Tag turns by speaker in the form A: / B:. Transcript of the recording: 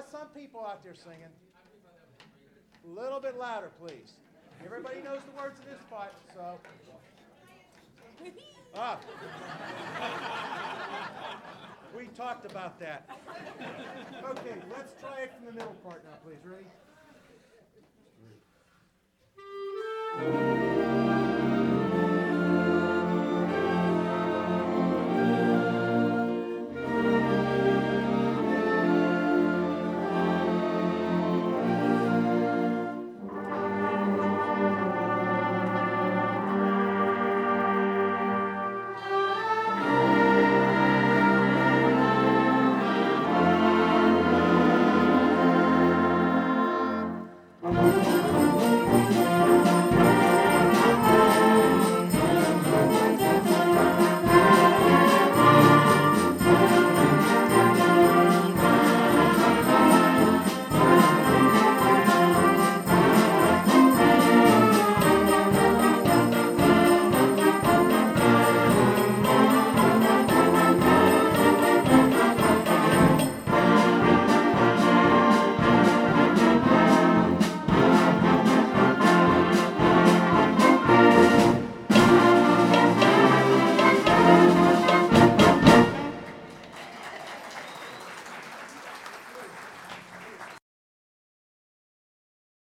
A: some people out there singing. A little bit louder, please. Everybody knows the words of this part, so. We talked about that. Okay, let's try it from the middle part now, please. Ready?